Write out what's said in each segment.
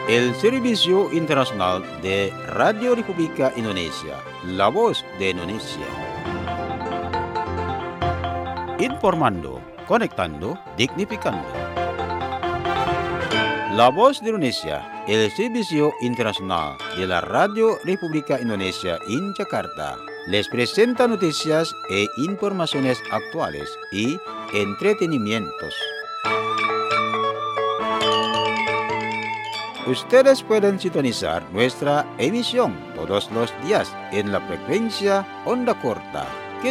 El Servicio Internacional de Radio República Indonesia, la voz de Indonesia. Informando, conectando, dignificando. La voz de Indonesia, el Servicio Internacional de la Radio República Indonesia en Jakarta, les presenta noticias e informaciones actuales y entretenimientos. Ustedes pueden sintonizar nuestra emisión todos los días en la frecuencia onda corta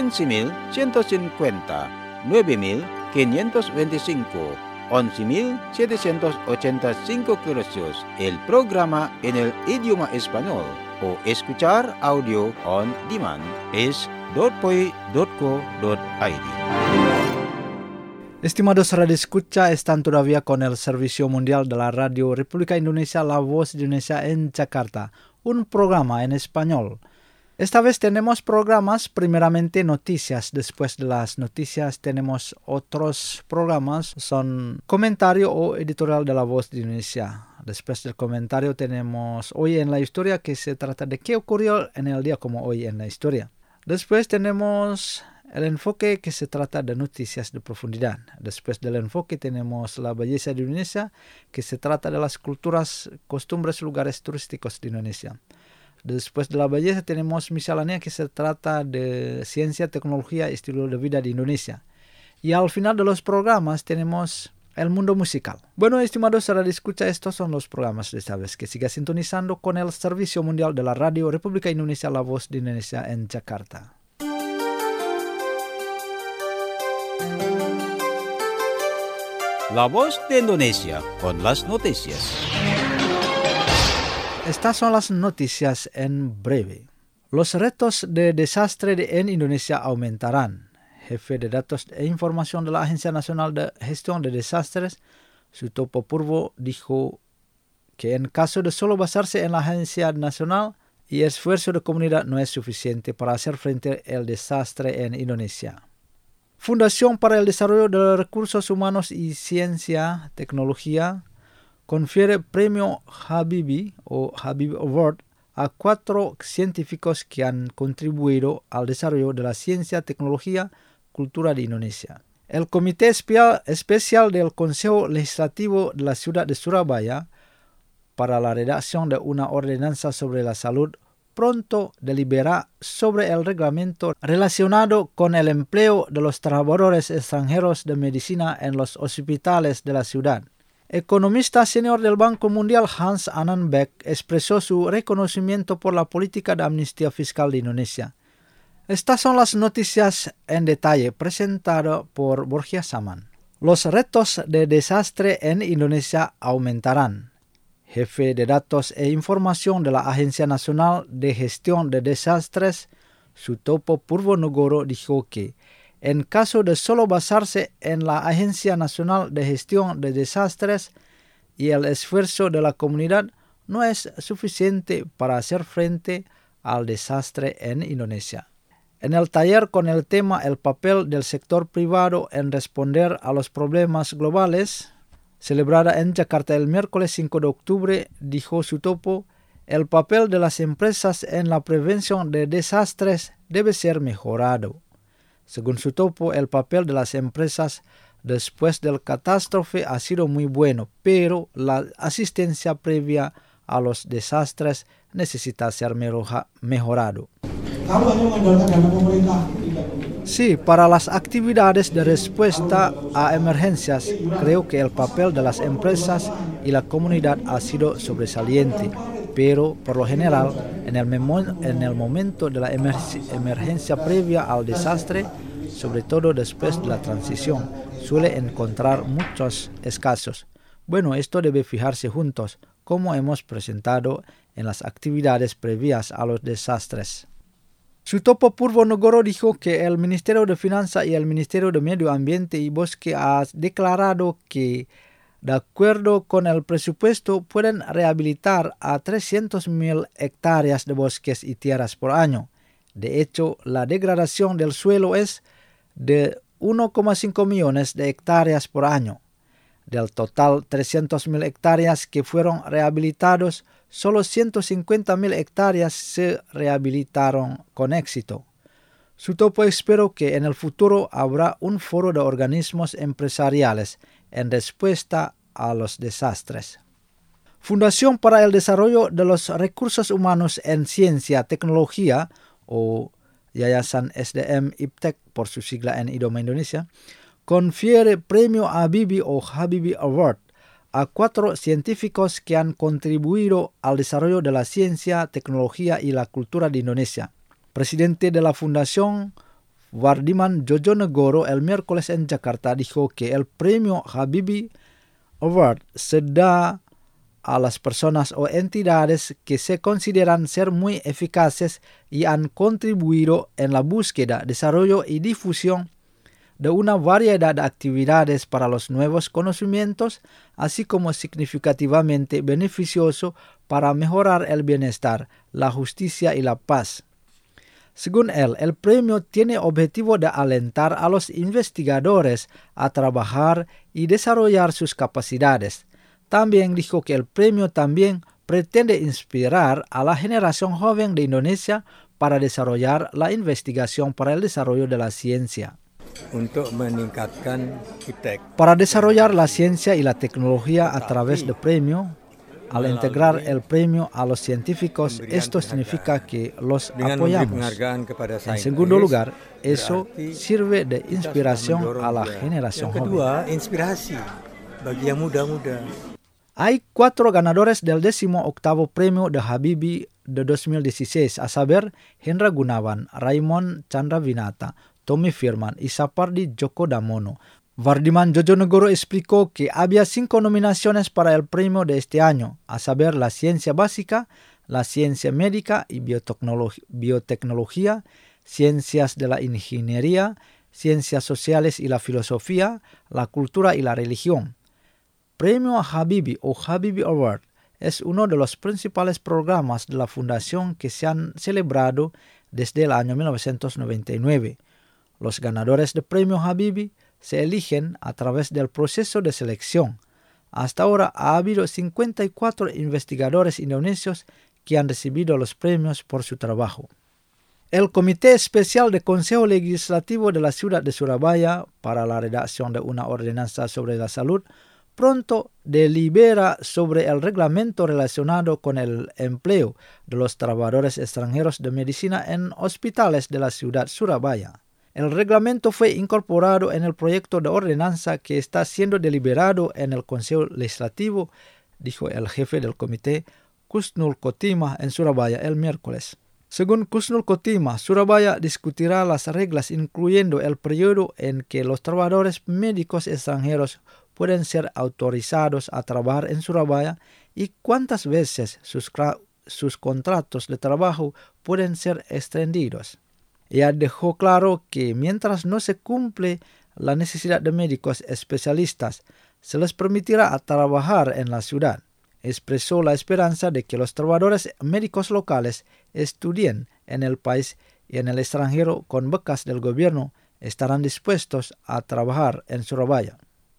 15.150, 9.525, 11.785 kHz. El programa en el idioma español o escuchar audio on demand es .poi.co.id. Estimados radioescucha, están todavía con el Servicio Mundial de la Radio República Indonesia, la voz de Indonesia en Jakarta, un programa en español. Esta vez tenemos programas, primeramente noticias. Después de las noticias tenemos otros programas, son comentario o editorial de la voz de Indonesia. Después del comentario tenemos Hoy en la Historia, que se trata de qué ocurrió en el día como hoy en la historia. Después tenemos el enfoque, que se trata de noticias de profundidad. Después del enfoque tenemos la belleza de Indonesia, que se trata de las culturas, costumbres, lugares turísticos de Indonesia. Después de la belleza tenemos miscelánea, que se trata de ciencia, tecnología y estilo de vida de Indonesia. Y al final de los programas tenemos el mundo musical. Bueno, estimados radioescucha, estos son los programas de esta vez. Que siga sintonizando con el Servicio Mundial de la Radio República Indonesia, la voz de Indonesia en Jakarta. La voz de Indonesia con las noticias. Estas son las noticias en breve. Los retos de desastre en Indonesia aumentarán. Jefe de Datos e Información de la Agencia Nacional de Gestión de Desastres, Sutopo Purwo, dijo que en caso de solo basarse en la Agencia Nacional y esfuerzo de comunidad no es suficiente para hacer frente al desastre en Indonesia. Fundación para el Desarrollo de los Recursos Humanos y Ciencia, Tecnología, confiere premio Habibie o Habibie Award a 4 científicos que han contribuido al desarrollo de la ciencia, tecnología, cultura de Indonesia. El Comité Especial del Consejo Legislativo de la Ciudad de Surabaya para la redacción de una ordenanza sobre la salud pronto deliberará sobre el reglamento relacionado con el empleo de los trabajadores extranjeros de medicina en los hospitales de la ciudad. Economista senior del Banco Mundial Hans Anand Beck expresó su reconocimiento por la política de amnistía fiscal de Indonesia. Estas son las noticias en detalle presentadas por Borja Saman. Los retos de desastre en Indonesia aumentarán. Jefe de Datos e Información de la Agencia Nacional de Gestión de Desastres, Sutopo Purwonegoro, dijo que en caso de solo basarse en la Agencia Nacional de Gestión de Desastres y el esfuerzo de la comunidad no es suficiente para hacer frente al desastre en Indonesia. En el taller con el tema El papel del sector privado en responder a los problemas globales, celebrada en Jakarta el miércoles 5 de octubre, dijo Sutopo, el papel de las empresas en la prevención de desastres debe ser mejorado. Según Sutopo, el papel de las empresas después del catástrofe ha sido muy bueno, pero la asistencia previa a los desastres necesita ser mejorado. Sí, para las actividades de respuesta a emergencias, creo que el papel de las empresas y la comunidad ha sido sobresaliente, pero por lo general, en el momento de la emergencia previa al desastre, sobre todo después de la transición, suele encontrar muchos escasos. Bueno, esto debe fijarse juntos, como hemos presentado en las actividades previas a los desastres. Sutopo Purwonegoro dijo que el Ministerio de Finanzas y el Ministerio de Medio Ambiente y Bosque han declarado que, de acuerdo con el presupuesto, pueden rehabilitar a 300.000 hectáreas de bosques y tierras por año. De hecho, la degradación del suelo es de 1,5 millones de hectáreas por año. Del total 300.000 hectáreas que fueron rehabilitados, solo 150.000 hectáreas se rehabilitaron con éxito. Sutopo espero que en el futuro habrá un foro de organismos empresariales en respuesta a los desastres. Fundación para el Desarrollo de los Recursos Humanos en Ciencia, Tecnología, o Yayasan SDM IPTEC por su sigla en idioma Indonesia, confiere Premio Habibie o Habibie Award a 4 científicos que han contribuido al desarrollo de la ciencia, tecnología y la cultura de Indonesia. Presidente de la Fundación, Wardiman Jojonegoro, el miércoles en Jakarta dijo que el Premio Habibie Award se da a las personas o entidades que se consideran ser muy eficaces y han contribuido en la búsqueda, desarrollo y difusión de una variedad de actividades para los nuevos conocimientos, así como significativamente beneficioso para mejorar el bienestar, la justicia y la paz. Según él, el premio tiene objetivo de alentar a los investigadores a trabajar y desarrollar sus capacidades. También dijo que el premio también pretende inspirar a la generación joven de Indonesia para desarrollar la investigación para el desarrollo de la ciencia. Untuk meningkatkan IPTEC. Para desarrollar la ciencia y la tecnología a través del premio, al integrar el premio a los científicos, esto significa que los apoyamos. En segundo lugar, eso sirve de inspiración a la generación joven. Kedua, inspirasi bagi yang muda-muda. Hay 4 ganadores del 18º premio de Habibie de 2016, a saber, Hendra Gunawan, Raymond Chandravinata, Tommy Firman y Sapardi Djoko Damono. Wardiman Jojonegoro explicó que había 5 nominaciones para el premio de este año, a saber la ciencia básica, la ciencia médica y biotecnología, ciencias de la ingeniería, ciencias sociales y la filosofía, la cultura y la religión. Premio Habibie o Habibie Award es uno de los principales programas de la Fundación que se han celebrado desde el año 1999. Los ganadores del Premio Habibie se eligen a través del proceso de selección. Hasta ahora ha habido 54 investigadores indonesios que han recibido los premios por su trabajo. El Comité Especial del Consejo Legislativo de la Ciudad de Surabaya para la redacción de una ordenanza sobre la salud pronto delibera sobre el reglamento relacionado con el empleo de los trabajadores extranjeros de medicina en hospitales de la ciudad Surabaya. El reglamento fue incorporado en el proyecto de ordenanza que está siendo deliberado en el Consejo Legislativo, dijo el jefe del comité, Kusnul Kotimah, en Surabaya el miércoles. Según Kusnul Kotimah, Surabaya discutirá las reglas incluyendo el periodo en que los trabajadores médicos extranjeros pueden ser autorizados a trabajar en Surabaya y cuántas veces sus contratos de trabajo pueden ser extendidos. Ella dejó claro que mientras no se cumple la necesidad de médicos especialistas, se les permitirá trabajar en la ciudad. Expresó la esperanza de que los trabajadores médicos locales estudien en el país y en el extranjero con becas del gobierno estarán dispuestos a trabajar en Surabaya.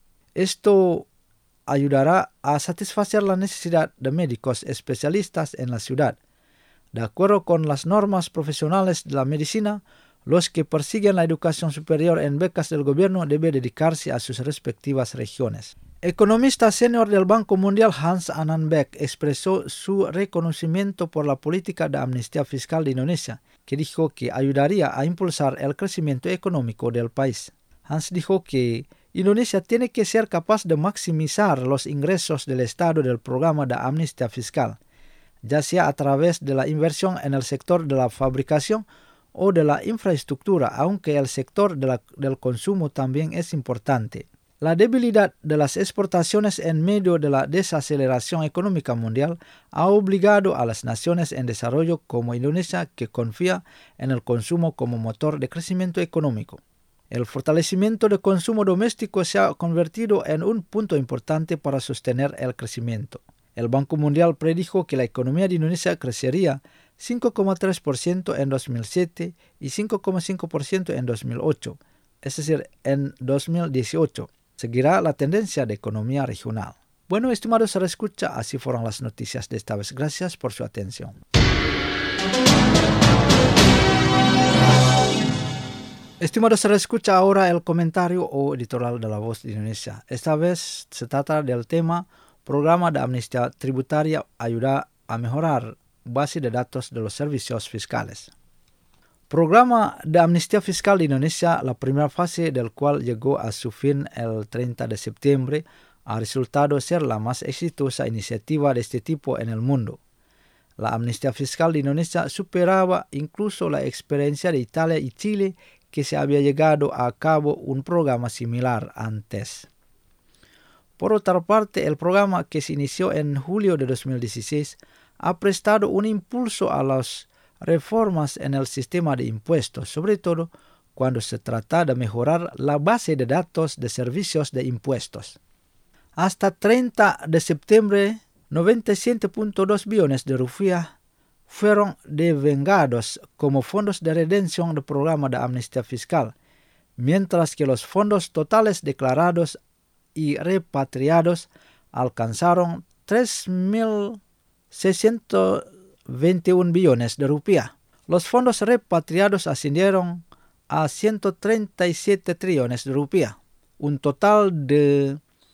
Esto ayudará a satisfacer la necesidad de médicos especialistas en la ciudad. De acuerdo con las normas profesionales de la medicina, los que persiguen la educación superior en becas del gobierno deben dedicarse a sus respectivas regiones. Economista senior del Banco Mundial Hans Anand Beck expresó su reconocimiento por la política de amnistía fiscal de Indonesia, que dijo que ayudaría a impulsar el crecimiento económico del país. Hans dijo que Indonesia tiene que ser capaz de maximizar los ingresos del Estado del programa de amnistía fiscal, ya sea a través de la inversión en el sector de la fabricación o de la infraestructura, aunque el sector del consumo también es importante. La debilidad de las exportaciones en medio de la desaceleración económica mundial ha obligado a las naciones en desarrollo como Indonesia, que confía en el consumo como motor de crecimiento económico. El fortalecimiento del consumo doméstico se ha convertido en un punto importante para sostener el crecimiento. El Banco Mundial predijo que la economía de Indonesia crecería 5,3% en 2007 y 5,5% en 2008, es decir, en 2018. seguirá la tendencia de economía regional. Bueno, estimados escucha, así fueron las noticias de esta vez. Gracias por su atención. Estimados escucha, ahora el comentario o editorial de La Voz de Indonesia. Esta vez se trata del tema Programa de Amnistía Tributaria ayuda a mejorar base de datos de los servicios fiscales. Programa de Amnistía Fiscal de Indonesia, la primera fase del cual llegó a su fin el 30 de septiembre, ha resultado ser la más exitosa iniciativa de este tipo en el mundo. La amnistía fiscal de Indonesia superaba incluso la experiencia de Italia y Chile, que se había llegado a cabo un programa similar antes. Por otra parte, el programa, que se inició en julio de 2016, ha prestado un impulso a las reformas en el sistema de impuestos, sobre todo cuando se trata de mejorar la base de datos de servicios de impuestos. Hasta 30 de septiembre, 97.2 billones de rupias fueron devengados como fondos de redención del programa de amnistía fiscal, mientras que los fondos totales declarados y repatriados alcanzaron 3.621 billones de rupias. Los fondos repatriados ascendieron a 137 trillones de rupias, un total de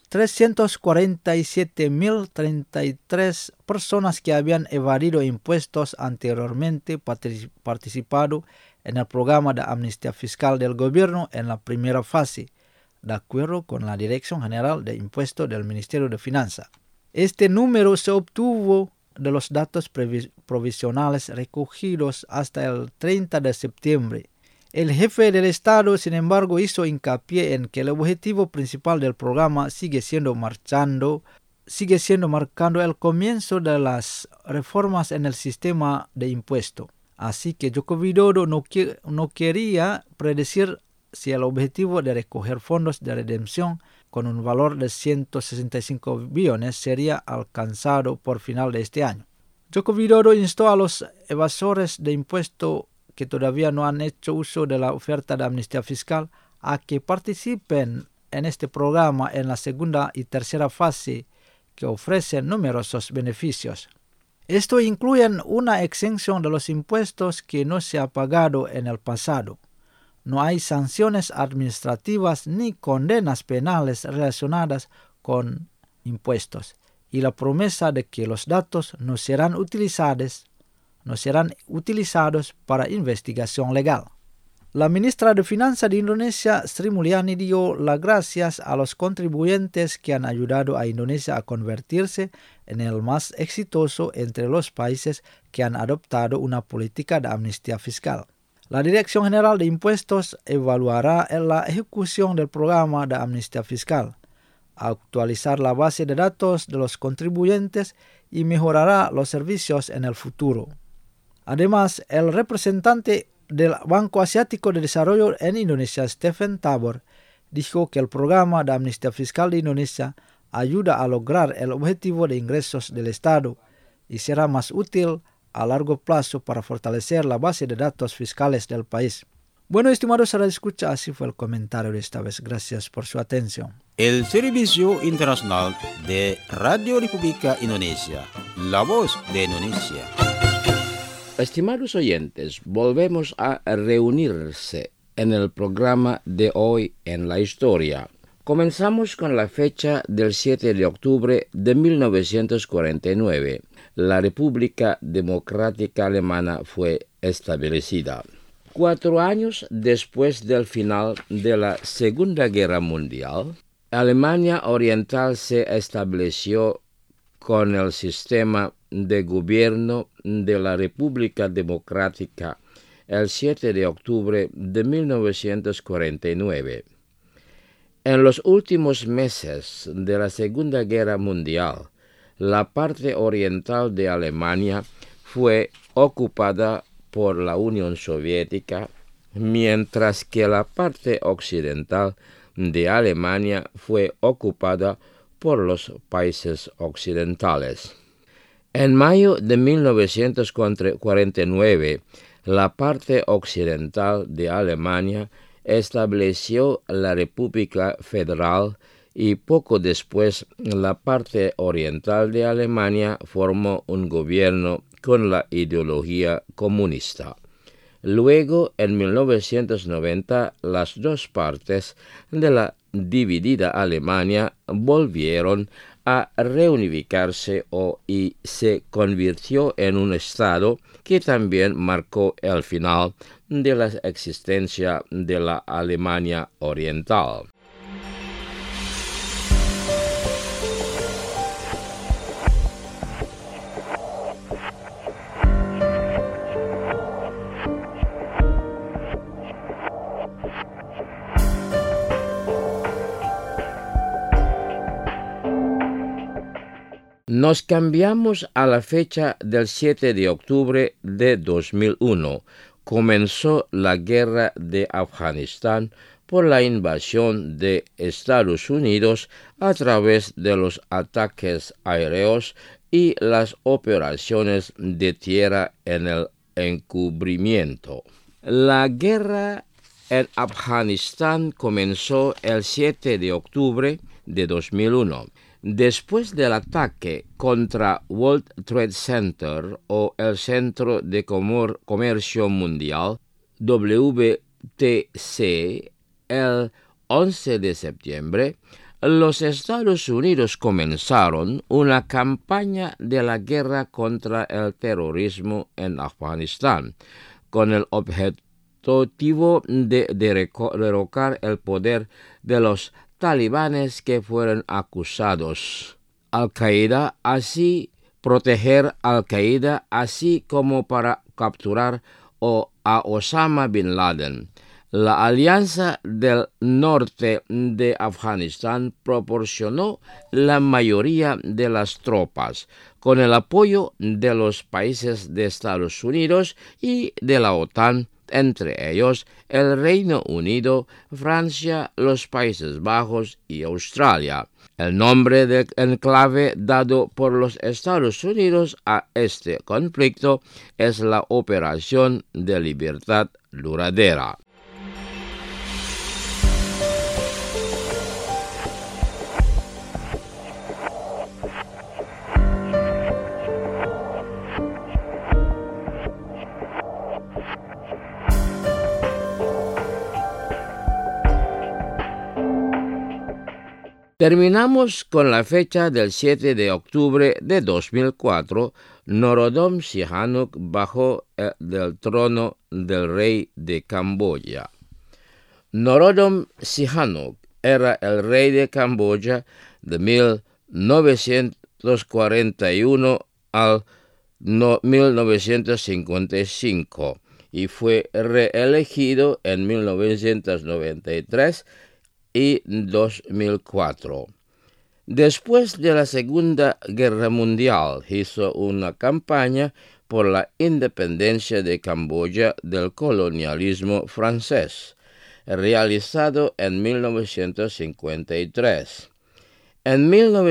347.033 personas que habían evadido impuestos anteriormente participado en el programa de amnistía fiscal del gobierno en la primera fase, de acuerdo con la Dirección General de Impuestos del Ministerio de Finanzas. Este número se obtuvo de los datos provisionales recogidos hasta el 30 de septiembre. El jefe del Estado, sin embargo, hizo hincapié en que el objetivo principal del programa sigue siendo marcando el comienzo de las reformas en el sistema de impuesto. Así que Joko Widodo no quería predecir si el objetivo de recoger fondos de redención con un valor de 165 billones sería alcanzado por final de este año. Joko Widodo instó a los evasores de impuesto que todavía no han hecho uso de la oferta de amnistía fiscal a que participen en este programa en la segunda y tercera fase, que ofrecen numerosos beneficios. Esto incluye una exención de los impuestos que no se ha pagado en el pasado. No hay sanciones administrativas ni condenas penales relacionadas con impuestos, y la promesa de que los datos no serán utilizados para investigación legal. La ministra de Finanzas de Indonesia, Sri Mulyani, dio las gracias a los contribuyentes que han ayudado a Indonesia a convertirse en el más exitoso entre los países que han adoptado una política de amnistía fiscal. La Dirección General de Impuestos evaluará la ejecución del programa de amnistía fiscal, actualizar la base de datos de los contribuyentes y mejorará los servicios en el futuro. Además, el representante del Banco Asiático de Desarrollo en Indonesia, Stephen Tabor, dijo que el programa de amnistía fiscal de Indonesia ayuda a lograr el objetivo de ingresos del Estado y será más útil a largo plazo para fortalecer la base de datos fiscales del país. Bueno, estimados radioescucha, así fue el comentario de esta vez. Gracias por su atención. El Servicio Internacional de Radio República Indonesia, La Voz de Indonesia. Estimados oyentes, volvemos a reunirse en el programa de hoy en la historia. Comenzamos con la fecha del 7 de octubre de 1949. La República Democrática Alemana fue establecida. 4 años después del final de la Segunda Guerra Mundial, Alemania Oriental se estableció con el sistema de gobierno de la República Democrática el 7 de octubre de 1949. En los últimos meses de la Segunda Guerra Mundial, la parte oriental de Alemania fue ocupada por la Unión Soviética, mientras que la parte occidental de Alemania fue ocupada por los países occidentales. En mayo de 1949, la parte occidental de Alemania estableció la República Federal y poco después la parte oriental de Alemania formó un gobierno con la ideología comunista. Luego, en 1990, las dos partes de la dividida Alemania volvieron a reunificarse y se convirtió en un estado que también marcó el final de la existencia de la Alemania Oriental. Nos cambiamos a la fecha del 7 de octubre de 2001. Comenzó la guerra de Afganistán por la invasión de Estados Unidos a través de los ataques aéreos y las operaciones de tierra en el encubrimiento. La guerra en Afganistán comenzó el 7 de octubre de 2001. Después del ataque contra World Trade Center o el Centro de Comercio Mundial, WTC, el 11 de septiembre, los Estados Unidos comenzaron una campaña de la guerra contra el terrorismo en Afganistán, con el objetivo de derrocar el poder de los talibanes que fueron acusados Al-Qaeda, proteger Al-Qaeda, así como para capturar a Osama Bin Laden. La Alianza del Norte de Afganistán proporcionó la mayoría de las tropas, con el apoyo de los países de Estados Unidos y de la OTAN, entre ellos el Reino Unido, Francia, los Países Bajos y Australia. El nombre del enclave dado por los Estados Unidos a este conflicto es la Operación de Libertad Duradera. Terminamos con la fecha del 7 de octubre de 2004. Norodom Sihanouk bajó del trono del rey de Camboya. Norodom Sihanouk era el rey de Camboya de 1941 al 1955 y fue reelegido en 1993 y 2004. Después de la Segunda Guerra Mundial, hizo una campaña por la independencia de Camboya del colonialismo francés, realizado en 1953. En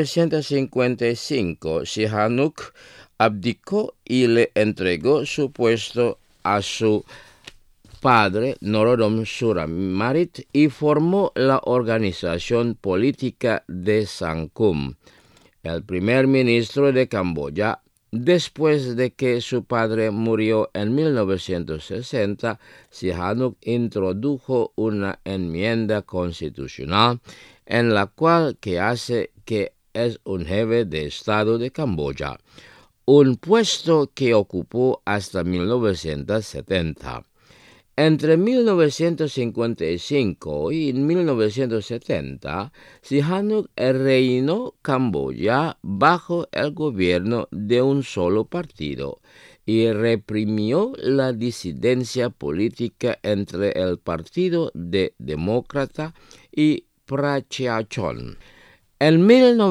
1955, Sihanouk abdicó y le entregó su puesto a su padre, Norodom Suramarit, y formó la organización política de Sankum, el primer ministro de Camboya. Después de que su padre murió en 1960, Sihanouk introdujo una enmienda constitucional en la cual hace que es un jefe de Estado de Camboya, un puesto que ocupó hasta 1970. Entre 1955 y 1970, Sihanouk reinó Camboya bajo el gobierno de un solo partido y reprimió la disidencia política entre el Partido Demócrata y Prachachon. En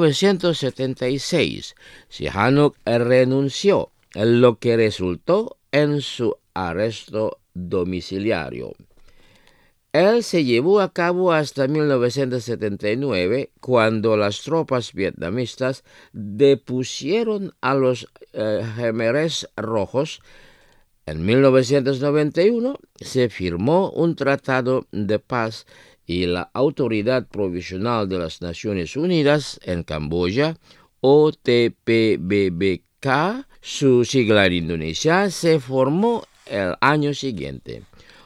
1976, Sihanouk renunció, lo que resultó en su arresto domiciliario. Él se llevó a cabo hasta 1979, cuando las tropas vietnamitas depusieron a los Khmeres rojos En 1991 se firmó un tratado de paz y la Autoridad Provisional de las Naciones Unidas en Camboya, OTPBBK, su sigla en Indonesia, se formó el año siguiente.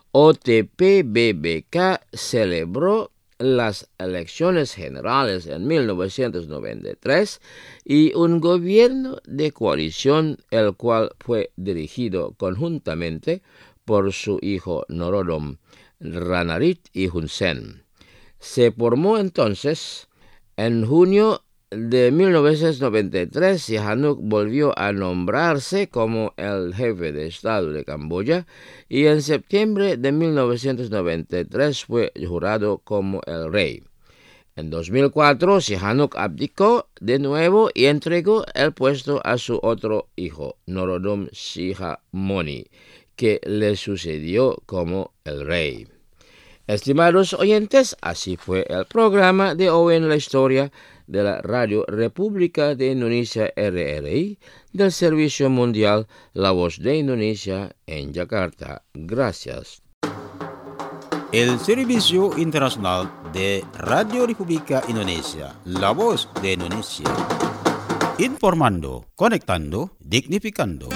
OTPBBK celebró las elecciones generales en 1993 y un gobierno de coalición, el cual fue dirigido conjuntamente por su hijo Norodom Ranariddh y Hun Sen. Se formó entonces en junio de 1993, Sihanouk volvió a nombrarse como el jefe de Estado de Camboya y en septiembre de 1993 fue jurado como el rey. En 2004, Sihanouk abdicó de nuevo y entregó el puesto a su otro hijo, Norodom Sihamoni, que le sucedió como el rey. Estimados oyentes, así fue el programa de hoy en la historia de la Radio República de Indonesia RRI del Servicio Mundial La Voz de Indonesia en Yakarta. Gracias. El Servicio Internacional de Radio República Indonesia, La Voz de Indonesia. Informando, conectando, dignificando.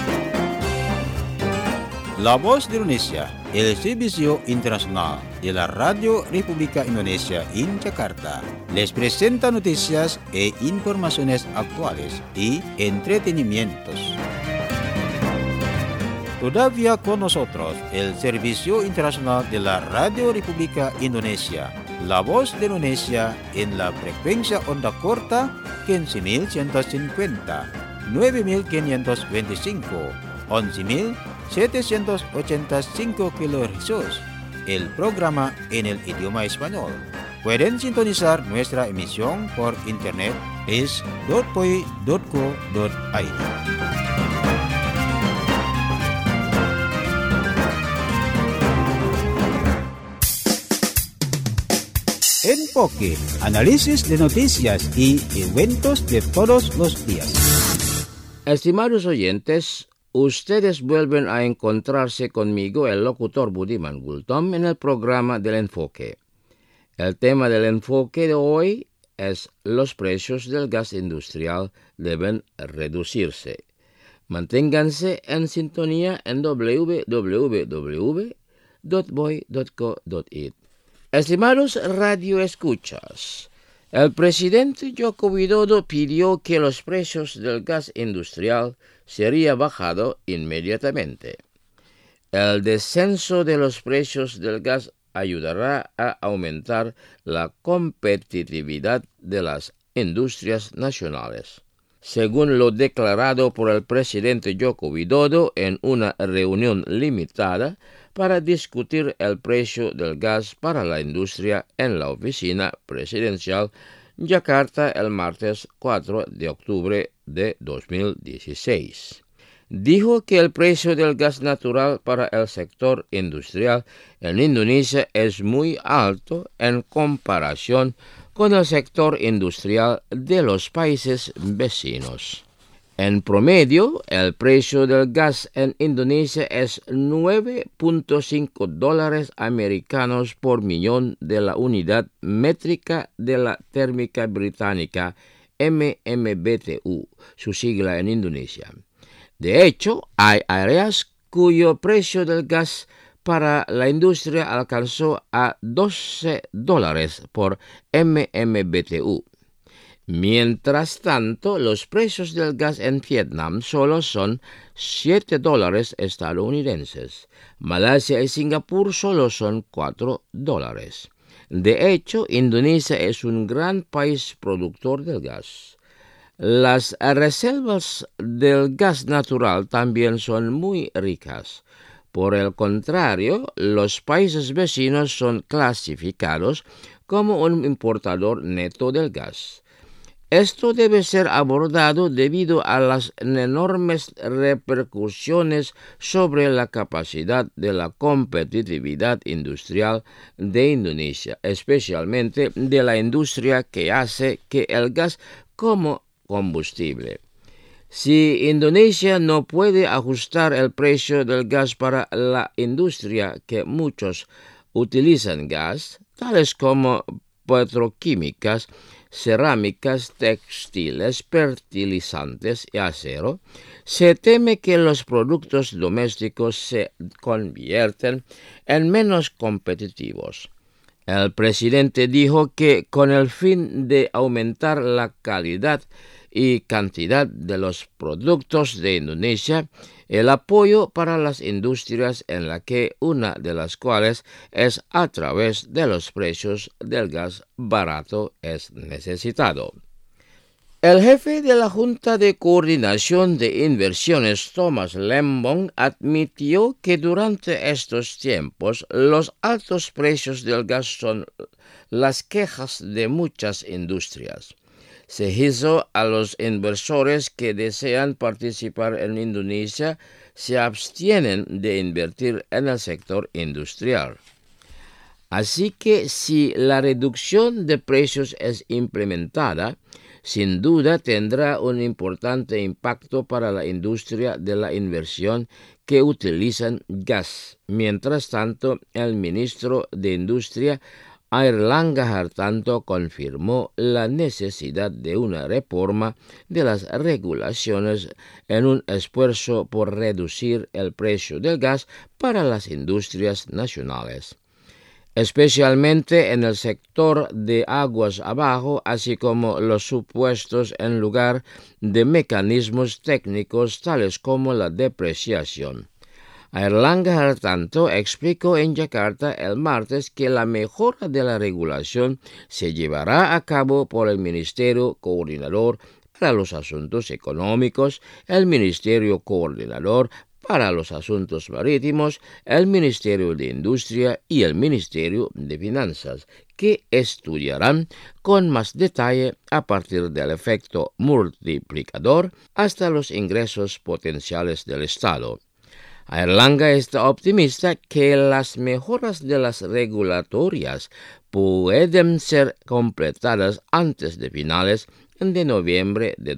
La Voz de Indonesia, el Servicio Internacional de la Radio República Indonesia en Yakarta, les presenta noticias e informaciones actuales y entretenimientos. Todavía con nosotros el Servicio Internacional de la Radio República Indonesia, La Voz de Indonesia en la frecuencia onda corta 15.150, 9.525, 11.785 kHz, el programa en el idioma español. Pueden sintonizar nuestra emisión por internet es.poi.co.id. Enfoque, análisis de noticias y eventos de todos los días. Estimados oyentes, ustedes vuelven a encontrarse conmigo, el locutor Budiman Gultom, en el programa del Enfoque. El tema del enfoque de hoy es: los precios del gas industrial deben reducirse. Manténganse en sintonía en www.boy.co.id. Estimados radioescuchas, el presidente Joko Widodo pidió que los precios del gas industrial sería bajado inmediatamente. El descenso de los precios del gas ayudará a aumentar la competitividad de las industrias nacionales. Según lo declarado por el presidente Joko Widodo en una reunión limitada para discutir el precio del gas para la industria en la oficina presidencial Yakarta el martes 4 de octubre de 2016. Dijo que el precio del gas natural para el sector industrial en Indonesia es muy alto en comparación con el sector industrial de los países vecinos. En promedio, el precio del gas en Indonesia es $9.5 americanos por millón de la unidad métrica de la térmica británica MMBTU, su sigla en Indonesia. De hecho, hay áreas cuyo precio del gas para la industria alcanzó a $12 por MMBTU. Mientras tanto, los precios del gas en Vietnam solo son $7 estadounidenses. Malasia y Singapur solo son $4. De hecho, Indonesia es un gran país productor del gas. Las reservas del gas natural también son muy ricas. Por el contrario, los países vecinos son clasificados como un importador neto del gas. Esto debe ser abordado debido a las enormes repercusiones sobre la capacidad de la competitividad industrial de Indonesia, especialmente de la industria que hace que el gas como combustible. Si Indonesia no puede ajustar el precio del gas para la industria que muchos utilizan gas, tales como petroquímicas, cerámicas, textiles, fertilizantes y acero, se teme que los productos domésticos se convierten en menos competitivos. El presidente dijo que con el fin de aumentar la calidad y cantidad de los productos de Indonesia, el apoyo para las industrias en la que una de las cuales es a través de los precios del gas barato es necesitado. El jefe de la Junta de Coordinación de Inversiones, Thomas Lembong, admitió que durante estos tiempos los altos precios del gas son las quejas de muchas industrias. Se hizo a los inversores que desean participar en Indonesia se abstienen de invertir en el sector industrial. Así que si la reducción de precios es implementada, sin duda tendrá un importante impacto para la industria de la inversión que utilizan gas. Mientras tanto, el ministro de Industria, Airlangga Hartarto, confirmó la necesidad de una reforma de las regulaciones en un esfuerzo por reducir el precio del gas para las industrias nacionales, especialmente en el sector de aguas abajo, así como los supuestos en lugar de mecanismos técnicos tales como la depreciación. Airlangga Hartarto explicó en Yakarta el martes que la mejora de la regulación se llevará a cabo por el Ministerio Coordinador para los Asuntos Económicos, el Ministerio Coordinador para los Asuntos Marítimos, el Ministerio de Industria y el Ministerio de Finanzas, que estudiarán con más detalle a partir del efecto multiplicador hasta los ingresos potenciales del Estado. Airlangga está optimista que las mejoras de las regulatorias pueden ser completadas antes de finales de noviembre de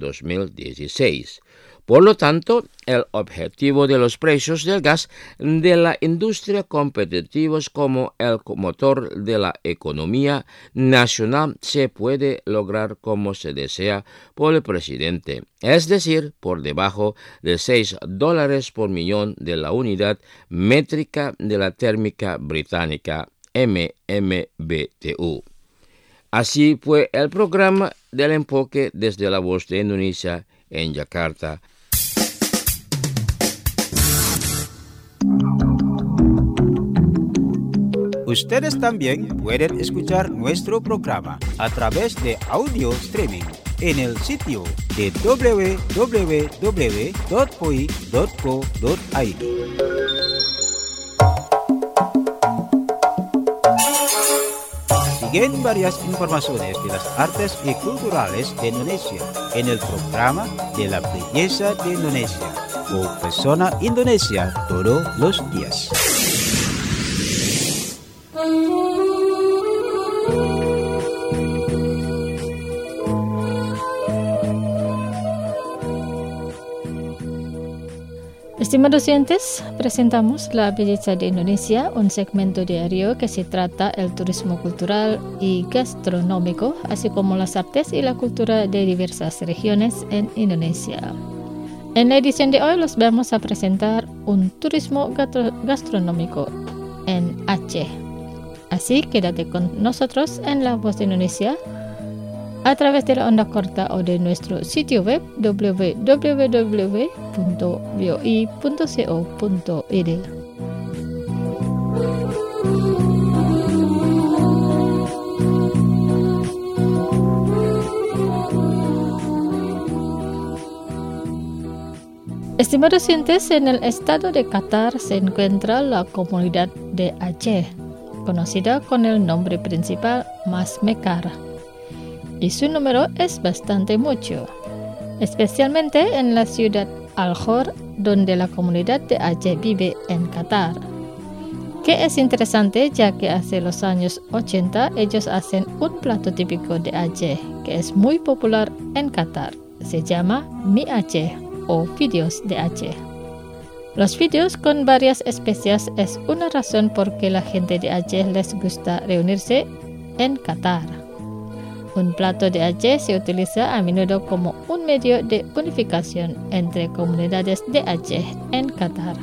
2016. Por lo tanto, el objetivo de los precios del gas de la industria competitivos como el motor de la economía nacional se puede lograr como se desea por el presidente, es decir, por debajo de $6 por millón de la unidad métrica de la térmica británica MMBTU. Así fue el programa del enfoque desde la Voz de Indonesia en Yakarta. Ustedes también pueden escuchar nuestro programa a través de audio streaming en el sitio de www.poi.co.id. Siguen varias informaciones de las artes y culturales de Indonesia en el programa de la belleza de Indonesia o Persona Indonesia todos los días. Estimados oyentes, presentamos La Belleza de Indonesia, un segmento diario que se trata el turismo cultural y gastronómico, así como las artes y la cultura de diversas regiones en Indonesia. En la edición de hoy los vamos a presentar un turismo gastronómico en Aceh. Así quédate con nosotros en La Voz de Indonesia a través de la onda corta o de nuestro sitio web www.voi.co.id. Estimados oyentes, en el estado de Qatar se encuentra la comunidad de Aceh, conocida con el nombre principal Mas Mekar, y su número es bastante mucho, especialmente en la ciudad Al-Khor, donde la comunidad de Aceh vive en Qatar, que es interesante ya que hace los años 80 ellos hacen un plato típico de Aceh que es muy popular en Qatar, se llama mie Aceh. o videos de Aceh. Los videos con varias especies es una razón por que la gente de Aceh les gusta reunirse en Qatar. Un plato de Aceh se utiliza a menudo como un medio de unificación entre comunidades de Aceh en Qatar.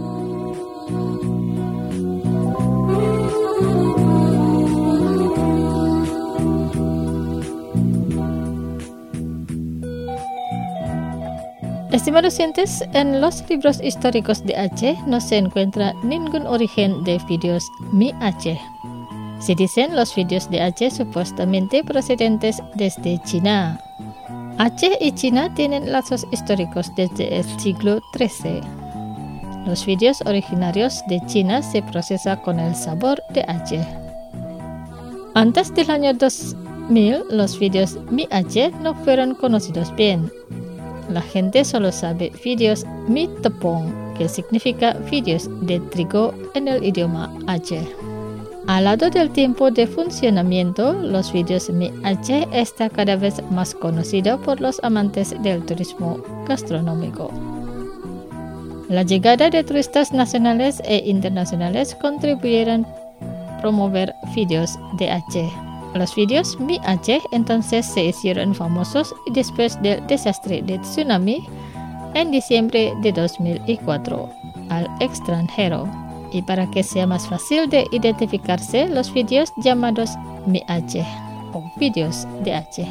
Estimados oyentes, en los libros históricos de Aceh no se encuentra ningún origen de videos Mi Aceh. Se dicen los videos de Aceh supuestamente procedentes desde China. Aceh y China tienen lazos históricos desde el siglo XIII. Los videos originarios de China se procesan con el sabor de Aceh. Antes del año 2000, los videos Mi Aceh no fueron conocidos bien. La gente solo sabe videos Mi Tepung, que significa videos de trigo en el idioma Aceh. Al lado del tiempo de funcionamiento, los videos Mi Aceh está cada vez más conocido por los amantes del turismo gastronómico. La llegada de turistas nacionales e internacionales contribuyeron a promover videos de Aceh. Los videos Mi Aceh entonces se hicieron famosos después del desastre de tsunami en diciembre de 2004 al extranjero. Y para que sea más fácil de identificarse, los videos llamados Mi Aceh o videos de Aceh.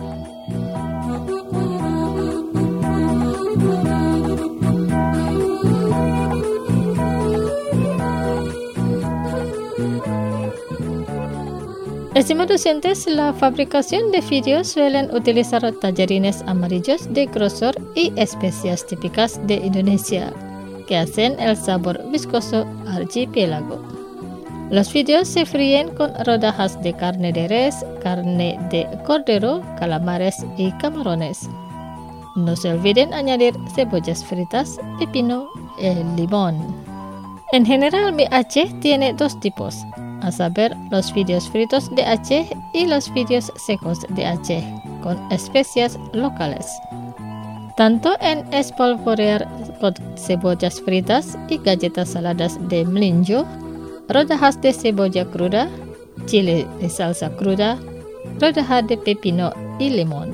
Estimados oyentes, la fabricación de videos suelen utilizar tallarines amarillos de grosor y especias típicas de Indonesia, que hacen el sabor viscoso archipiélago. Los videos se fríen con rodajas de carne de res, carne de cordero, calamares y camarones. No se olviden añadir cebollas fritas, pepino y limón. En general, Mi Aceh tiene dos tipos, a saber, los videos fritos de Aceh y los videos secos de Aceh, con especias locales. Tanto en espolvorear con cebollas fritas y galletas saladas de melinjo, rodajas de cebolla cruda, chile de salsa cruda, rodajas de pepino y limón.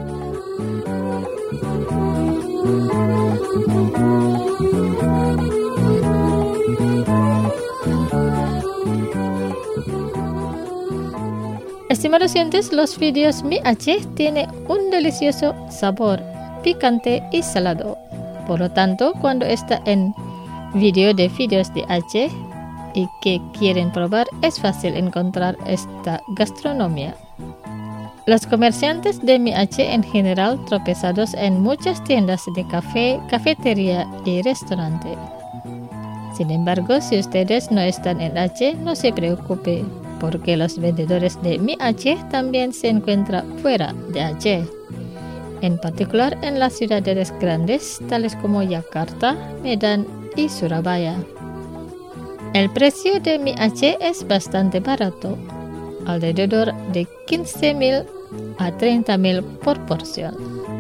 Estimados oyentes, los videos Mi Aceh tienen un delicioso sabor, picante y salado. Por lo tanto, cuando está en videos de Aceh y que quieren probar, es fácil encontrar esta gastronomía. Los comerciantes de Mi Aceh en general tropezados en muchas tiendas de café, cafetería y restaurante. Sin embargo, si ustedes no están en Aceh, no se preocupe, porque los vendedores de Mi Aceh también se encuentran fuera de Aceh, en particular en las ciudades grandes tales como Yakarta, Medan y Surabaya. El precio de Mi Aceh es bastante barato, alrededor de 15.000 a 30.000 por porción.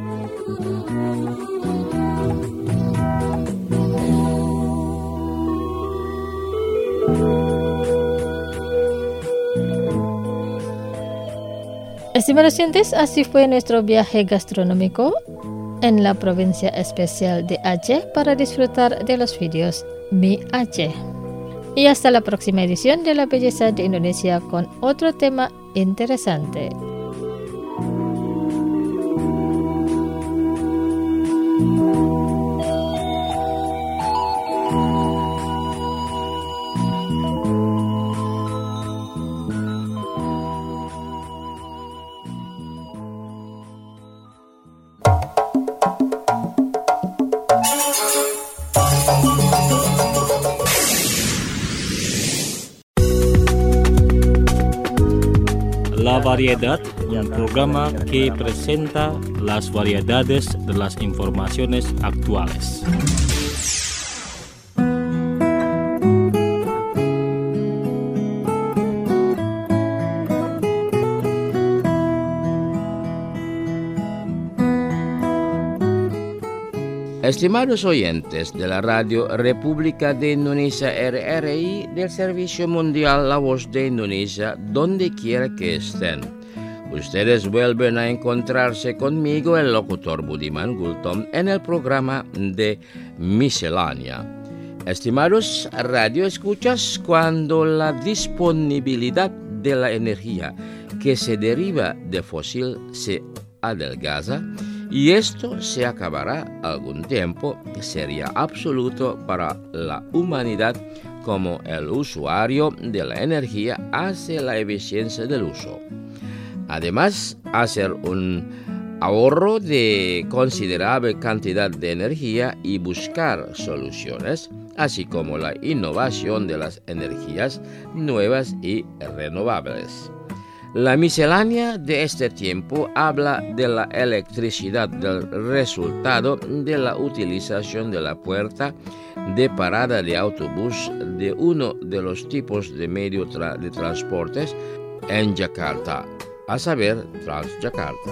Estimados oyentes, así fue nuestro viaje gastronómico en la provincia especial de Aceh para disfrutar de los videos Mi Aceh. Y hasta la próxima edición de La Belleza de Indonesia con otro tema interesante. La Variedad, un programa que presenta las variedades de las informaciones actuales. Estimados oyentes de la Radio República de Indonesia RRI del Servicio Mundial La Voz de Indonesia, donde quiera que estén, ustedes vuelven a encontrarse conmigo, el locutor Budiman Gultom, en el programa de Miscelánea. Estimados radioescuchas, cuando la disponibilidad de la energía que se deriva de fósil se adelgaza, y esto se acabará algún tiempo, sería absoluto para la humanidad como el usuario de la energía hace la eficiencia del uso. Además, hacer un ahorro de considerable cantidad de energía y buscar soluciones, así como la innovación de las energías nuevas y renovables. La miscelánea de este tiempo habla de la electricidad, del resultado de la utilización de la puerta de parada de autobús de uno de los tipos de medio de transportes en Yakarta, a saber, Transjakarta.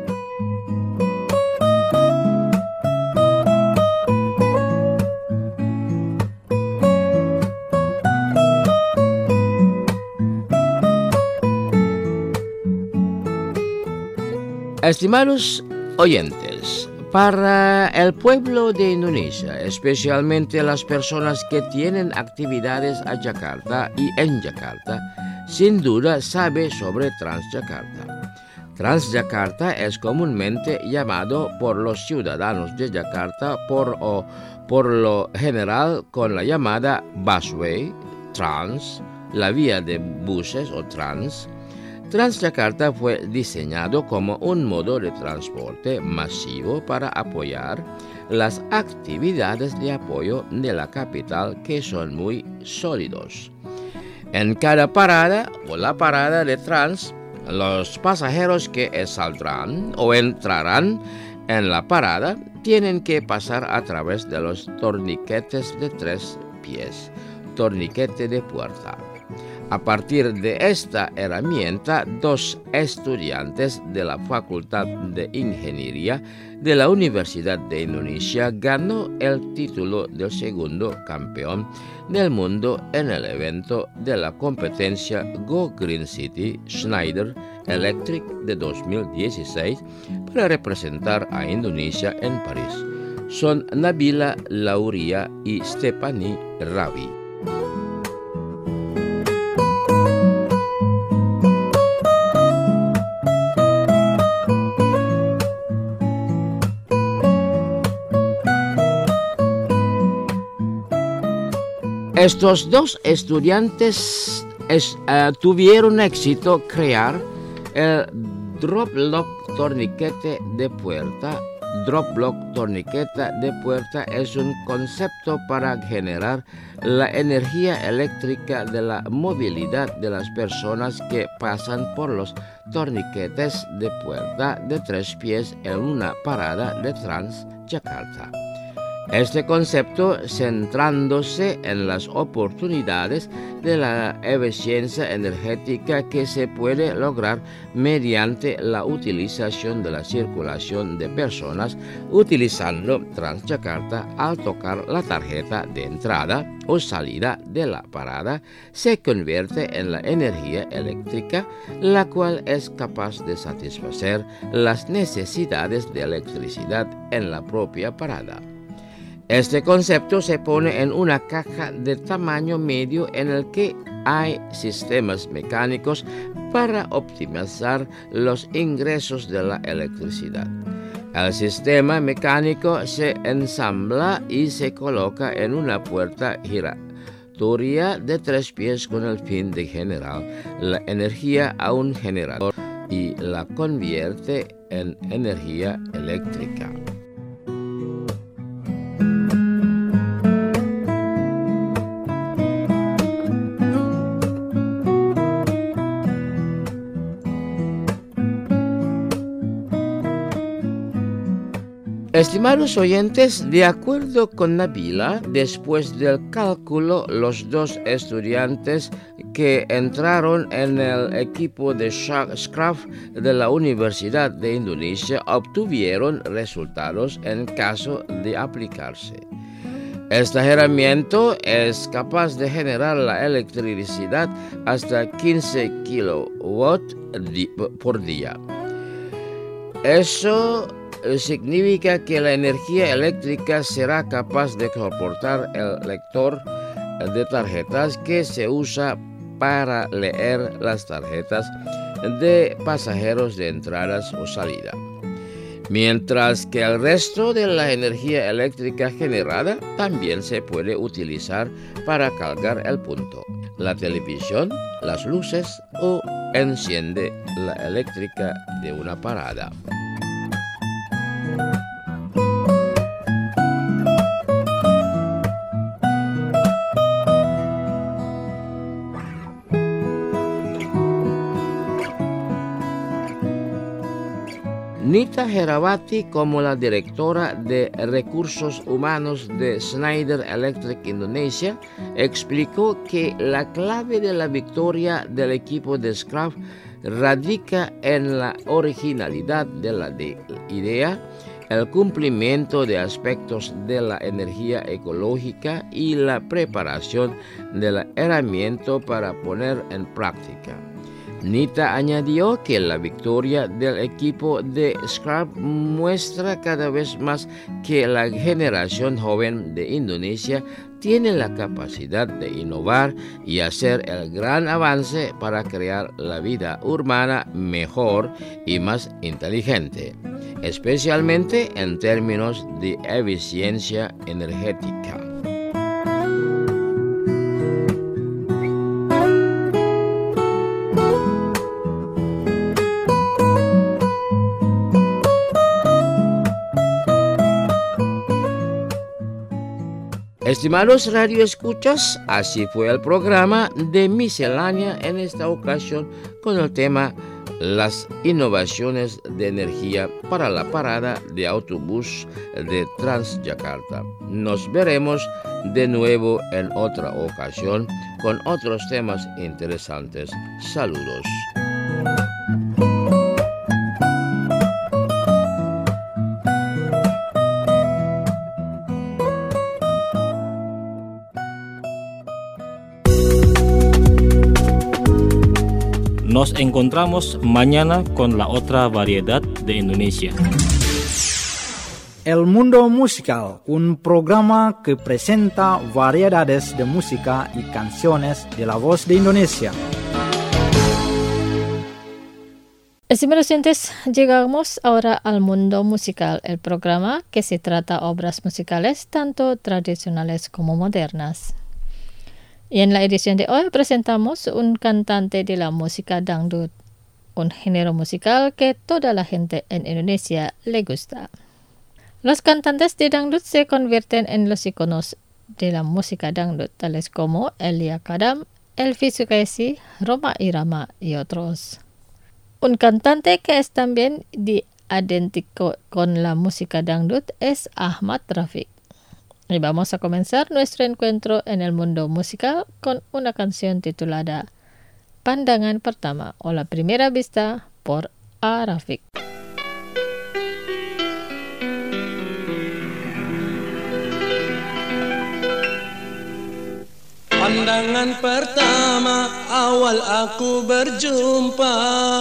Estimados oyentes, para el pueblo de Indonesia, especialmente las personas que tienen actividades a Yakarta y en Yakarta, sin duda sabe sobre Transjakarta. Transjakarta es comúnmente llamado por los ciudadanos de Yakarta por lo general con la llamada busway, trans, la vía de buses o trans. Transjakarta fue diseñado como un modo de transporte masivo para apoyar las actividades de apoyo de la capital, que son muy sólidos. En cada parada o la parada de trans, los pasajeros que saldrán o entrarán en la parada tienen que pasar a través de los torniquetes de 3 pies, torniquete de puerta. A partir de esta herramienta, 2 estudiantes de la Facultad de Ingeniería de la Universidad de Indonesia ganó el título del segundo campeón del mundo en el evento de la competencia Go Green City Schneider Electric de 2016 para representar a Indonesia en París. Son Nabila Lauria y Stephanie Ravi. Estos 2 estudiantes tuvieron éxito crear el drop lock torniquete de puerta. Drop lock torniquete de puerta es un concepto para generar la energía eléctrica de la movilidad de las personas que pasan por los torniquetes de puerta de 3 pies en una parada de Transjakarta. Este concepto, centrándose en las oportunidades de la eficiencia energética que se puede lograr mediante la utilización de la circulación de personas utilizando Transjakarta al tocar la tarjeta de entrada o salida de la parada, se convierte en la energía eléctrica, la cual es capaz de satisfacer las necesidades de electricidad en la propia parada. Este concepto se pone en una caja de tamaño medio en el que hay sistemas mecánicos para optimizar los ingresos de la electricidad. El sistema mecánico se ensambla y se coloca en una puerta giratoria de 3 pies con el fin de generar la energía a un generador y la convierte en energía eléctrica. Estimados oyentes, de acuerdo con Nabila, después del cálculo, los dos estudiantes que entraron en el equipo de Scraf de la Universidad de Indonesia obtuvieron resultados en caso de aplicarse. Esta herramienta es capaz de generar la electricidad hasta 15 kilowatts por día. Eso significa que la energía eléctrica será capaz de soportar el lector de tarjetas que se usa para leer las tarjetas de pasajeros de entradas o salida, mientras que el resto de la energía eléctrica generada también se puede utilizar para cargar el punto, la televisión, las luces o enciende la eléctrica de una parada. Nita Herawati, como la directora de Recursos Humanos de Schneider Electric Indonesia, explicó que la clave de la victoria del equipo de Scraf radica en la originalidad de la idea, el cumplimiento de aspectos de la energía ecológica y la preparación de la herramienta para poner en práctica. Nita añadió que la victoria del equipo de Scraf muestra cada vez más que la generación joven de Indonesia tiene la capacidad de innovar y hacer el gran avance para crear la vida urbana mejor y más inteligente, especialmente en términos de eficiencia energética. Estimados radioescuchas, así fue el programa de Miscelánea en esta ocasión con el tema Las innovaciones de energía para la parada de autobús de Transjakarta. Nos veremos de nuevo en otra ocasión con otros temas interesantes. Saludos. Nos encontramos mañana con la otra variedad de Indonesia. El Mundo Musical, un programa que presenta variedades de música y canciones de la voz de Indonesia. Estimados oyentes, llegamos ahora al Mundo Musical, el programa que se trata obras musicales tanto tradicionales como modernas. Y en la edición de hoy presentamos un cantante de la música dangdut, un género musical que toda la gente en Indonesia le gusta. Los cantantes de dangdut se convierten en los iconos de la música dangdut, tales como Elia Kadam, Elvi Sukaisi, Rhoma Irama y otros. Un cantante que es también idéntico con la música dangdut es Ahmad Rafiq. Y vamos a comenzar nuestro encuentro en el mundo musical con una canción titulada Pandangan Pertama o La Primera Vista por A. Rafiq. Pandangan pertama awal aku berjumpa,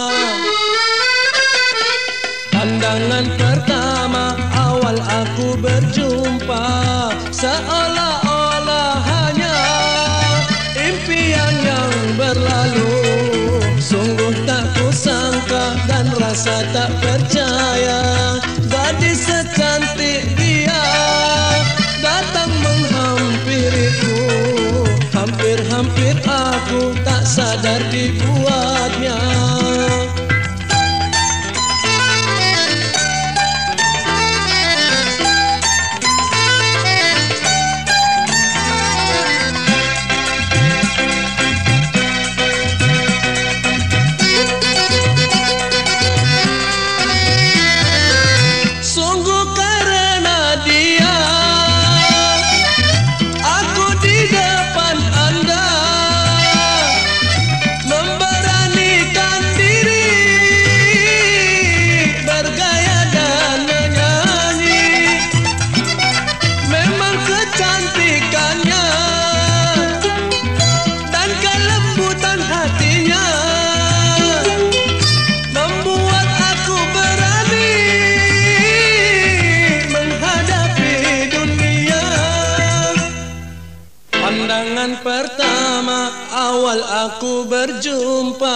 pandangan pertama awal aku berjumpa, seolah-olah hanya impian yang berlalu. Sungguh tak kusangka dan rasa tak percaya, gadis secantik dia datang menghampiriku. Hampir-hampir aku tak sadar dibuatnya. awal aku berjumpa.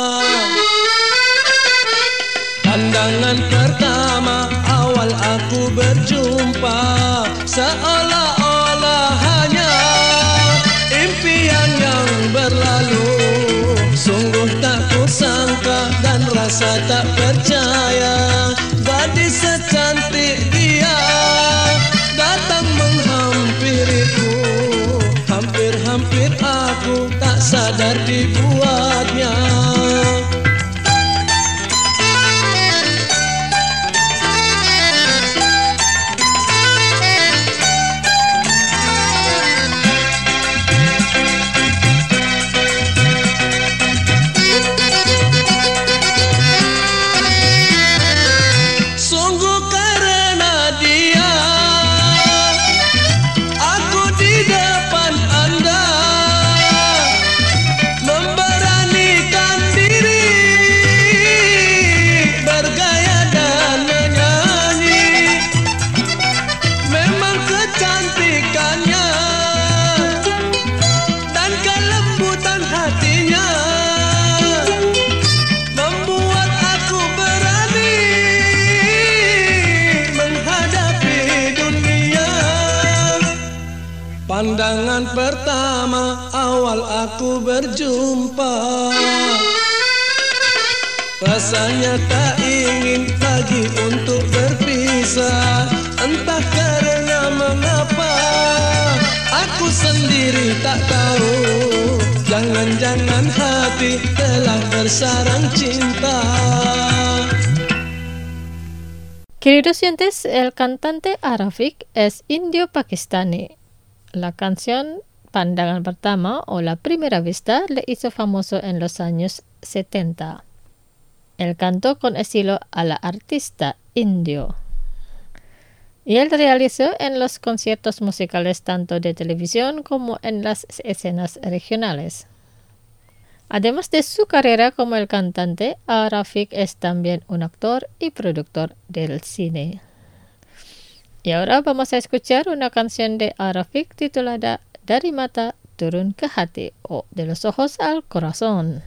Pandangan pertama awal aku berjumpa, seolah-olah hanya impian yang berlalu. Sungguh tak kusangka dan rasa tak percaya, gadis secantik dia datang menghampiriku. Hampir-hampir aku tak sadar dibuatnya. Pandangan pertama awal aku berjumpa, rasanya tak ingin lagi untuk berpisah. Entah karena mengapa aku sendiri tak tahu, jangan-jangan hati telah bersarang cinta. Queridos oyentes, el cantante Arafik es indio-pakistani. La canción Pandangan Pertama o La Primera Vista le hizo famoso en los años 70. Él cantó con estilo a la artista indio. Y él realizó en los conciertos musicales tanto de televisión como en las escenas regionales. Además de su carrera como el cantante, Arafik es también un actor y productor del cine. Y ahora vamos a escuchar una canción de Arafik titulada Dari Mata Turun ke Hati o De los Ojos al Corazón.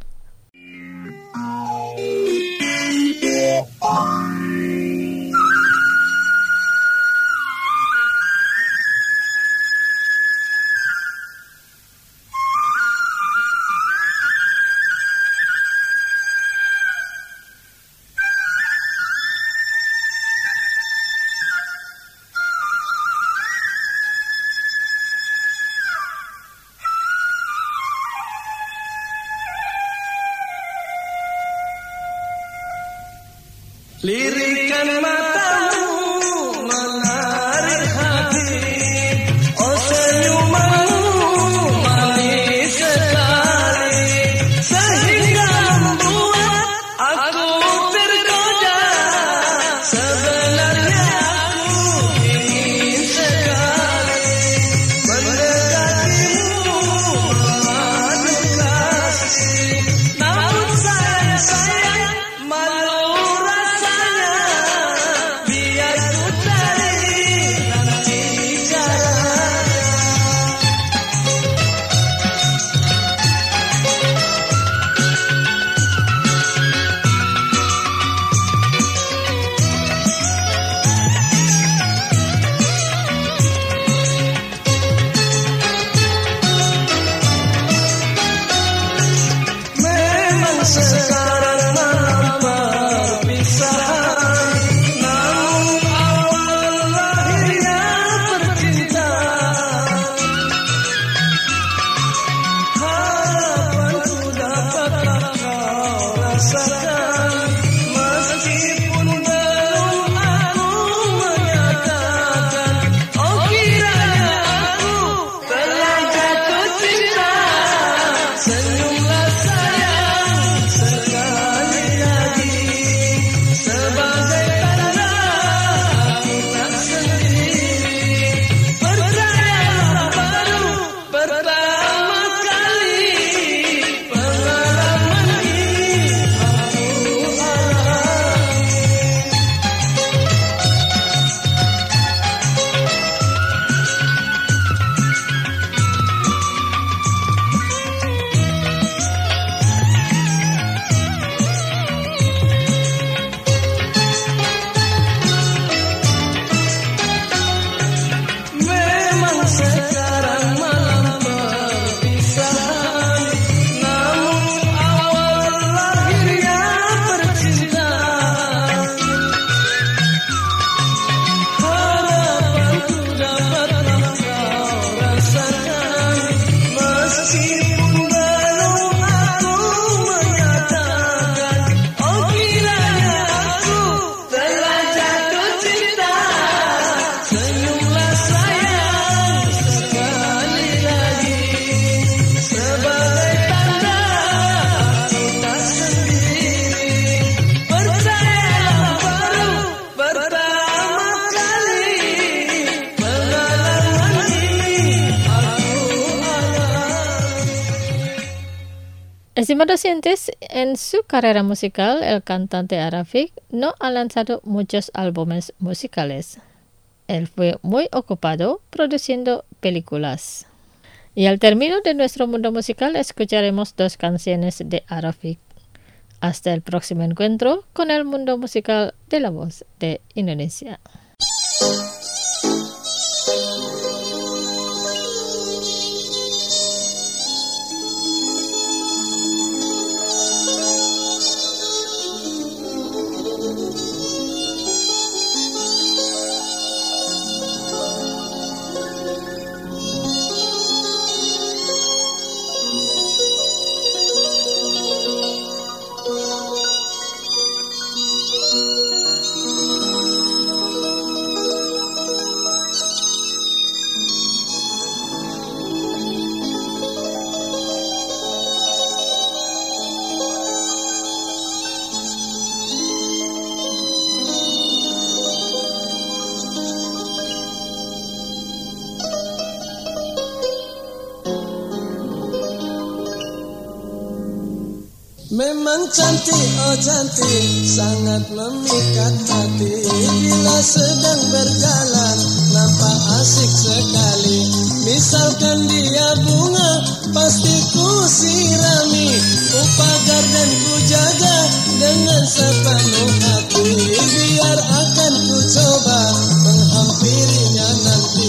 Lirikan matamu menarik hati, oh senyumanmu manis sekali, sehingga membuat aku tergoda. Sebenarnya aku ingin sekali mendekatimu, mengadu kasih, namun sayang malu. Sekarang malam perpisahan, namun awal lahirnya percintaan. Harapanku dapatkah kau rasakan, meskipun belum aku menyatakan. Oh kiranya aku telah jatuh cinta, senyumlah sayang sekali lagi, sebagai tanda aku tak sendiri. Percayalah baru pertama kali pengalaman ini aku alami. Estimados oyentes, en su carrera musical, el cantante Arafik no ha lanzado muchos álbumes musicales. Él fue muy ocupado produciendo películas. Y al término de nuestro mundo musical, escucharemos 2 canciones de Arafik. Hasta el próximo encuentro con el mundo musical de La Voz de Indonesia. Memang cantik, oh cantik, sangat memikat hati. Bila sedang berjalan, nampak asik sekali. Misalkan dia bunga, pasti ku sirami. Ku pagar dan ku jaga dengan sepenuh hati. Biar akan ku coba menghampirinya nanti.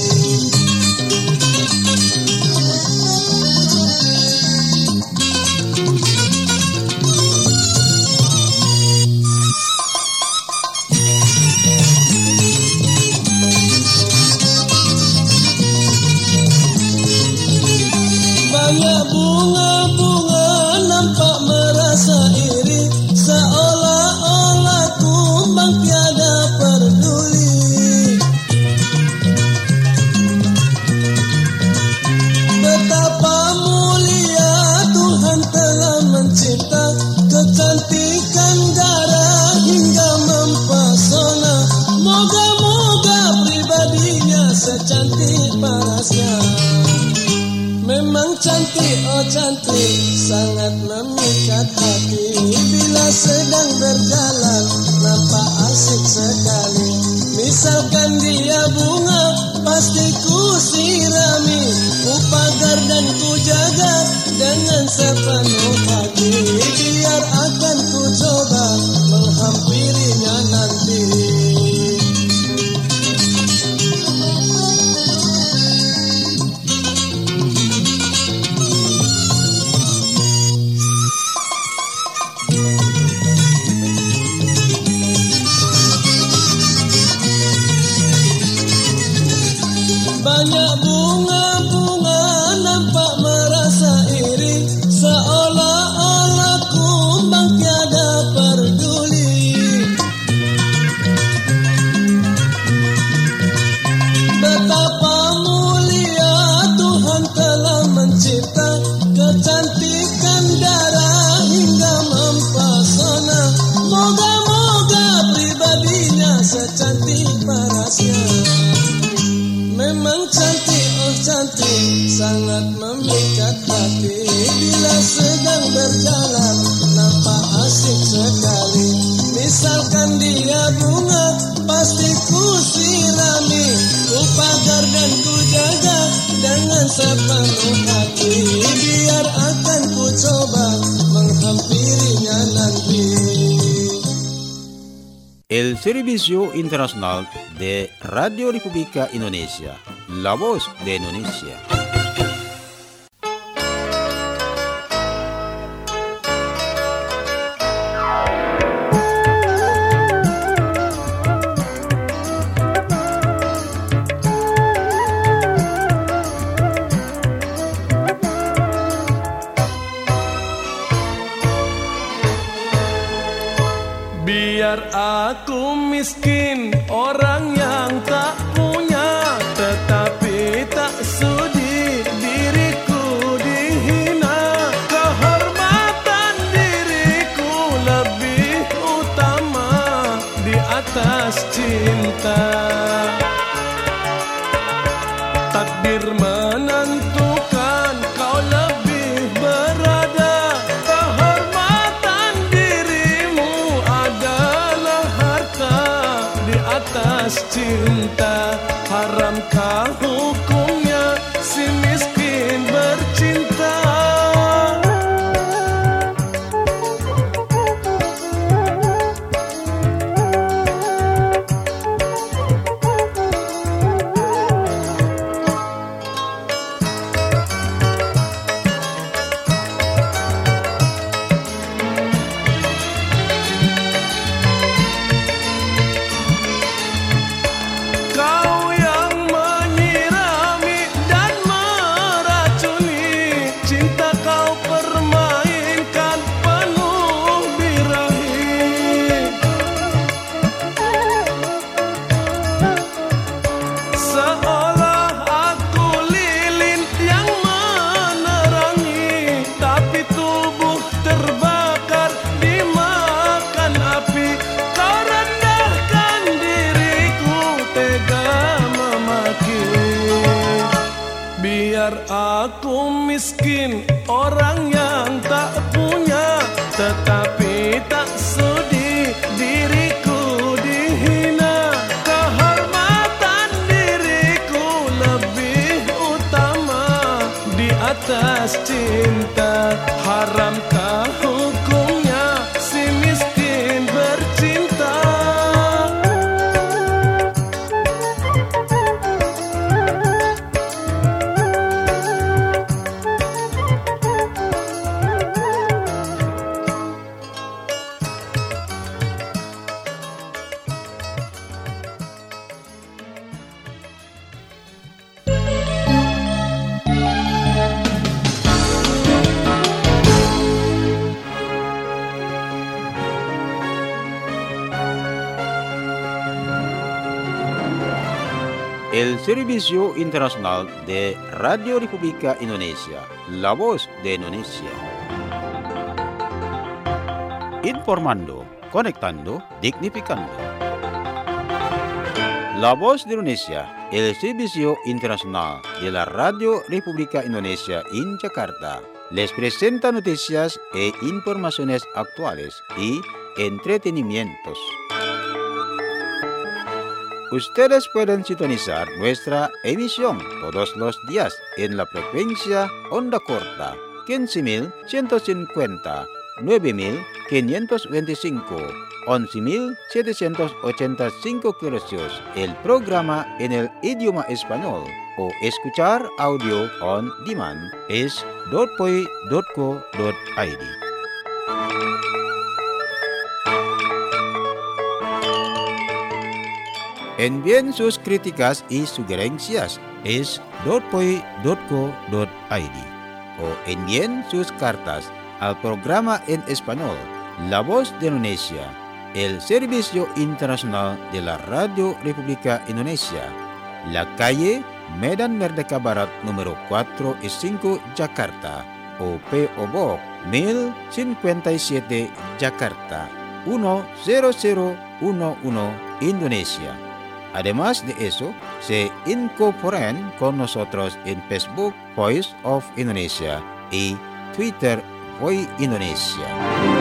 Banyak bunga-bunga nampak merasa iri, seolah-olah kumbang tiada peduli. Betapa mulia Tuhan telah mencipta, kecantikan darah hingga mempesona. Moga-moga pribadinya secantik parasnya. Memang cantik, oh cantik, sangat memikat hati. Bila sedang berjalan, nampak asik sekali. Misalkan dia bunga, pasti ku sirami. Ku pagar dan ku jaga dengan sepenuh hati. Biar akan ku coba menghampirinya nanti. Banyak bunga-bunga nampak merasa iri, seolah-olah kumbang tiada peduli. Betapa mulia Tuhan telah mencipta, kecantikan darah hingga mempesona. Moga-moga pribadinya secantik parasnya. Memang cantik, oh cantik, sangat memikat hati. Bila sedang berjalan, nampak asik sekali. Misalkan dia bunga, pasti ku sirami. Ku pagar dan ku jaga dengan sepenuh hati. Biar akan ku coba menghampirinya nanti. El Servicio Internacional de Radio República Indonesia, La Voz de Indonesia. Biar aku miskin, orang yang tak punya, tetapi tak sudi diriku dihina. Kehormatan diriku lebih utama di atas cinta. Takdir menentukan kau lebih berada cinta, haramkah hukumnya si miskin bercinta? Kau yang menyirami dan meracuni, cinta kau permainkan penuh birahi. Seolah aku lilin yang menerangi, tapi tubuh terbakar dimakan api. Kau rendahkan diriku, tega memaki. Biar aku miskin, orang yang tak punya, tetapi tak sudi diriku dihina. Kehormatan diriku lebih utama di atas cinta. Haramkah hukumnya si miskin bercinta? El Servicio Internacional de Radio República Indonesia, La Voz de Indonesia. Informando, conectando, dignificando. La Voz de Indonesia, el Servicio Internacional de la Radio República Indonesia en Jakarta, les presenta noticias e informaciones actuales y entretenimientos. Ustedes pueden sintonizar nuestra emisión todos los días en la frecuencia onda corta 15.150, 9.525, 11.785 kHz. El programa en el idioma español o escuchar audio on demand es .poi.co.id. Envíen sus críticas y sugerencias es .poi.co.id o envíen sus cartas al programa en español La Voz de Indonesia, el Servicio Internacional de la Radio República Indonesia, la calle Medan Merdeka Barat número 4 y 5 Jakarta o P.O. Box 1057 Jakarta 10011 Indonesia. Además de eso, se incorporan con nosotros en Facebook Voice of Indonesia y Twitter Voice Indonesia.